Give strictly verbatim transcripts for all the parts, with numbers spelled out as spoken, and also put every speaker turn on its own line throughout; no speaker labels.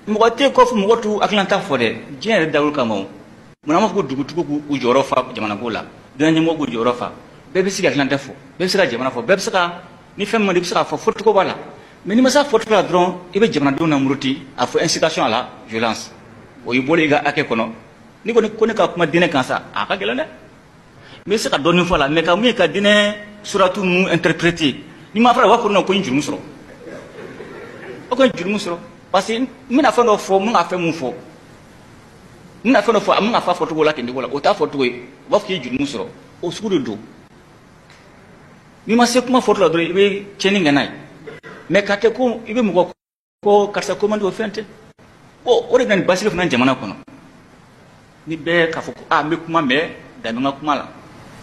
mɔgɔ tɛ kɔfɛ mɔgɔ tu hakilina t'a fɔ dɛ diɲɛ yɛrɛ dabɔli kama o munna ma fɔ ko dugutigiw k'u jɔyɔrɔ fa jamana ko la dɔnni ɲɛmɔgɔ k'u jɔyɔrɔ fa bɛɛ bɛ se ka hakilina tɛ fɔ bɛɛ bɛ se ka jamana fɔ bɛɛ bɛ se ka ni fɛn min man di i bɛ se k'a fɔ fɔcogo b'a la mais n'i ma se a fɔcogo la dɔrɔn i bɛ jamanadenw na muruti a fɔ incitation à la violence o y'i bolo i ka hakɛ kɔnɔ ni ko ko ne ka kuma diinɛ kan sa a ka gɛlɛn dɛ n bɛ se ka dɔɔnin fɔ a la mais ka mun ye ka diinɛ suratu ninnu interpréter ni ma fɔra u b'a fɔ ko n ye jurumu sɔrɔ o ko n ye jurumu sɔrɔ parce que n bɛna fɛn dɔ fɔ n bɛ ka fɛn mun fɔ n bɛna fɛn dɔ fɔ a bɛ ka fɔ fɔcogo la ten cogo la o t'a fɔcogo ye u b'a fɔ k'i ye jurumu sɔrɔ o sugu de don n'i ma se kuma fɔcogo la dɔrɔn i bɛ tiɲɛni kɛ n'a ye mais ka kɛ ko i bɛ mɔgɔ ko karisa ko man di o fɛn tɛ bon o de bɛ na ni basigi fana jamana kɔnɔ ni bɛɛ k'a fɔ ko aa n bɛ kuma mɛ dan bɛ n ka kuma la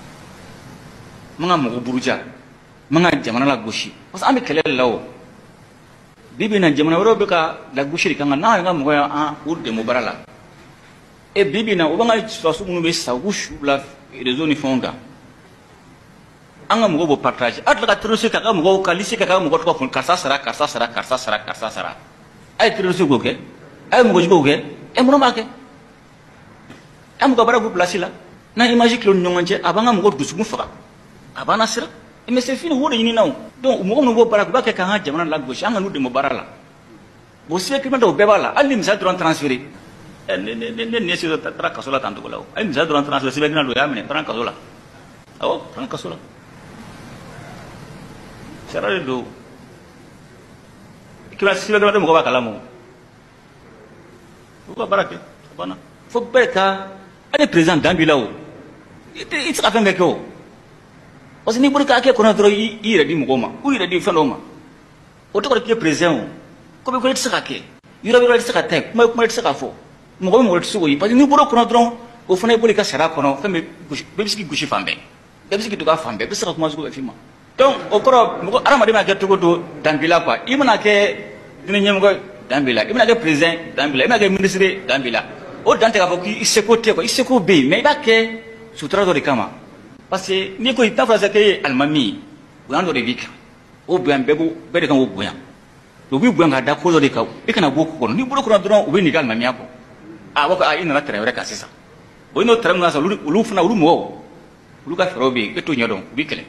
n man ka mɔgɔ buruja n man ka jamana lagosi parce que an bɛ kɛlɛ de la o bi bi in na jamana wɛrɛw bɛ ka lagosi de kan n'an yɛrɛ ka mɔgɔ y'an u dɛmɛ baara la e bi bi in na o b'an ka sɔrɔsiw minnu bɛ sa u k'u su bila réseau ni fɛnw kan an ka mɔgɔw b'o partage a tila ka terroriste k'a ka mɔgɔw ka lycée k'a ka mɔgɔ tɔgɔ fɔ karisa sara karisa sara karisa sara karisa sara a ye terroriste k'o kɛ a ye mɔgɔ juguw kɛ e mun b'a kɛ an mɔgɔ baara k'u place la n'an image kilo ni ɲɔgɔn cɛ a b'an ka mɔgɔ dusukun faga a b'an nasira mais c'est fini o de ɲini na o donc mɔgɔ minnu b'o baara kɛ u b'a kɛ k'an ka jamana lagosi an ka n'u dɛmɛ baara la bon sɛbɛn criminel dɔw bɛɛ b'a la hali ni misali dɔrɔn transféré ne ne ne ne ɲɛsi dɔ taara kaso la tan cogo la o hali misali dɔrɔn transféré sɛbɛn criminel dɔ y'a minɛ taara kaso la awɔ taara kaso la sariya de don kila sɛbɛn criminel mɔgɔ b'a kalama o u ka baara kɛ a banna fo bɛɛ ka ale président dan b'i la o i tɛ se ka fɛn bɛɛ kɛ o parce que n'i bolo k'a kɛ kɔnɔ dɔrɔn i yɛrɛ di mɔgɔw ma u yɛrɛ di fɛn dɔw ma o tɔgɔ de k'i ye président o ko bɛ ko i tɛ se ka kɛ yɔrɔ yɔrɔ i tɛ se ka taa yen kuma kuma i tɛ se ka fɔ mɔgɔ bɛ mɔgɔ tɛ se k'o ye parce que n'i bolo kɔnɔ dɔrɔn o fana i bolo i ka sariya kɔnɔ fɛn bɛ gosi bɛɛ bɛ se k'i gosi fan bɛɛ bɛɛ bɛ se k'i dɔgɔya fan bɛɛ bɛɛ bɛ se ka kuma sugu bɛɛ f'i ma donc o kɔrɔ mɔgɔ adamaden mana kɛ cogo to dan b'i la quoi i mana kɛ diinɛ ɲɛmɔgɔ dan b'i la i mana kɛ président dan b'i la i mana kɛ ministre dan b'i la o dan tɛ k'a fɔ k'i seko tɛ quoi i seko bɛ yen mais i b'a kɛ sutura dɔ de kama parce que n'i ko i t'a fɔ k'e ye alimami ye bonya dɔ de b'i kan o bonya bɛɛ b'o bɛɛ de kan k'o bonya o b'i bonya ka da ko dɔ de kan i kana bɔ o ko kɔnɔ n'i bolo kɔnɔ dɔrɔn u bɛ n'i ka alimamiya kɔ a b'a fɔ a i nana tɛrɛ wɛrɛ kan sisan o n'o tɛrɛ min na sisan olu fana olu mɔgɔw olu ka fɛɛrɛw bɛ yen e t'o ɲɛdɔn u b'i kɛlɛ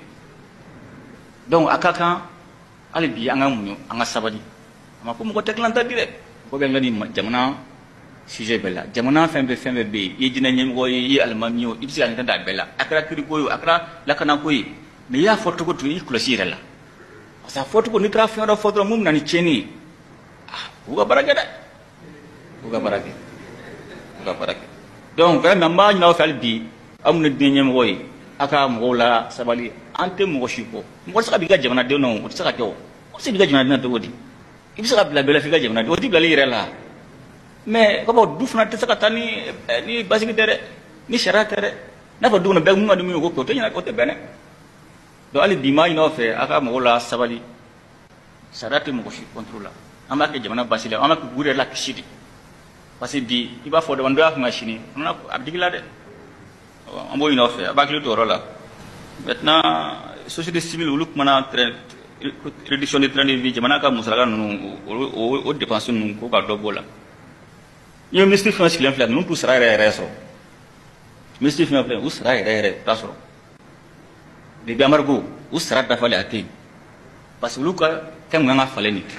donc a ka kan hali bi an ka muɲu an ka sabali a ma ko mɔgɔ tɛ tilanta di dɛ mɔgɔ bɛ n ka nin jamana sujet bɛɛ la jamana fɛn bɛɛ fɛn bɛɛ bɛ yen i ye diinɛ ɲɛmɔgɔ ye i ye alimami ye o i bɛ se ka ɲɛ da a bɛɛ la a kɛra kiriko ye o a kɛra lakanako ye mais i y'a fɔ cogo cogo i kɔlɔsi i yɛrɛ la parce que a fɔ cogo n'i taara fɛn dɔ fɔ dɔrɔn mun bɛ na ni tiɲɛni ye ah u ka baara kɛ dɛ u ka baara kɛ u ka baara kɛ donc vraiment n b'a ɲini aw fɛ hali bi aw minnu ye diinɛ ɲɛmɔgɔ ye aw ka mɔgɔw la sabali an tɛ mɔgɔ si kɔ mɔgɔ tɛ se ka b'i ka jamanadenw na o tɛ se ka kɛ o o tɛ se b'i ka jamanadenw na cogo di i bɛ se ka bila bɛɛ la f'i ka jamanadenw o tɛ bilali yɛrɛ la mais ka bɔ du fana tɛ se ka taa ni ni basigi tɛ dɛ ni sariya tɛ dɛ n'a fɔ du kɔnɔ bɛɛ mun ka dumuni o ko kɛ o tɛ ɲɛna o tɛ bɛn dɛ donc hali bi n b'a ɲini aw fɛ aw ka mɔgɔw la sabali sariya tɛ mɔgɔ si contrôle la an b'a kɛ jamana basigi la an b'a kɛ k'u yɛrɛ la kisi de parce que bi i b'a fɔ dɔ dɔ y'a fɔ n ka sini a bɛ digi la dɛ an b'o ɲini aw fɛ a b'a hakili to o yɔrɔ la maintenant société civile olu kumana réduction de train de vie jamana ka musaka ninnu o o dépense ninnu ko ka dɔ b'o la i ye ministre fɛn sigilen filɛ ninnu t'u sara yɛrɛ yɛrɛ sɔrɔ ministre fɛn filɛ u sara yɛrɛ yɛrɛ t'a sɔrɔ bébé Amargo u sara dafalen a tɛ yen parce que olu ka fɛn mun kan ka falen nin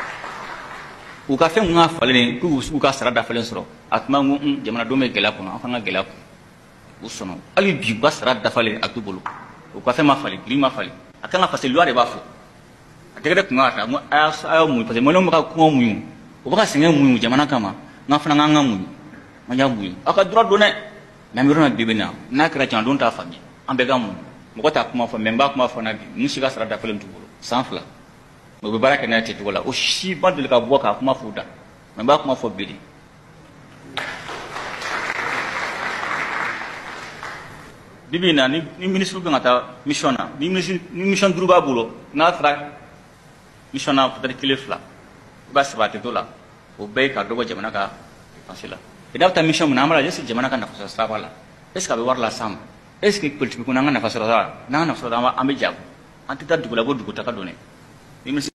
u ka fɛn mun kan ka falen nin k'u k'u ka sara dafalen sɔrɔ a tuma ko un jamanadenw bɛ gɛlɛya kɔnɔ an fana ka gɛlɛya kɔnɔ u sɔnna hali bi u ka sara dafalen a t'u bolo u ka fɛn ma falen giri ma falen a kan ka parce que loi de b'a fɔ a tɛgɛ de tun ka kan a y'a muɲu parce que maliyɛnw bɛ ka kɔngɔ muɲu u bɛ ka sɛgɛn muɲu jamana kama n'an fana k'an ka muɲu an y'a muɲu aw ka droit don dɛ mais an bɛ yɔrɔ min na bi bi in na n'a kɛra jamanadenw t'a faamuya an bɛɛ ka muɲu mɔgɔ t'a kuma fɔ mais n b'a kuma fɔ n'a bi ninnu si ka sara dafalen t'u bolo san fila mais u bɛ baara kɛ n'a ye ten cogo la o si ma deli ka bɔ k'a kuma f'u da mais n b'a kuma fɔ bi de bi bi in na ni ministre bɛ ka taa mission na ni ministre ni mission duuru b'a bolo n'a taara mission na peut être kelen fila i b'a sɛbɛn a tɛ to la o bɛɛ ye ka dɔ bɔ jamana ka dépense la i n'a bɛ taa mission min na an b'a lajɛ est ce que jamana ka nafasɔrɔ sira b'a la est ce que a bɛ wari las'an ma est ce que politique ko n'an ka nafasɔrɔ sira n'an ka nafasɔrɔ sira an bɛ jago an tɛ taa dugu la ko dugu taga don dɛ